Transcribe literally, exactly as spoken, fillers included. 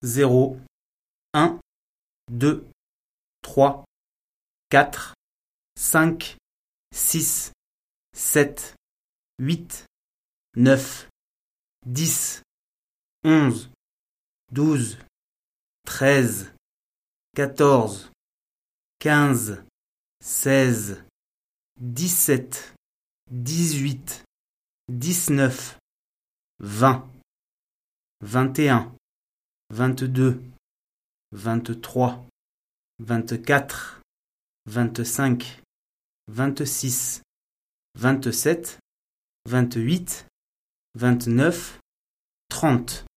zéro, un, deux, trois, quatre, cinq, six, sept, huit, neuf, dix, onze, douze, treize, quatorze, quinze, seize, dix-sept, dix-huit, dix-neuf, vingt, vingt et un, vingt-deux, vingt-trois, vingt-quatre, vingt-cinq, vingt-six, vingt-sept, vingt-huit, vingt-neuf, trente.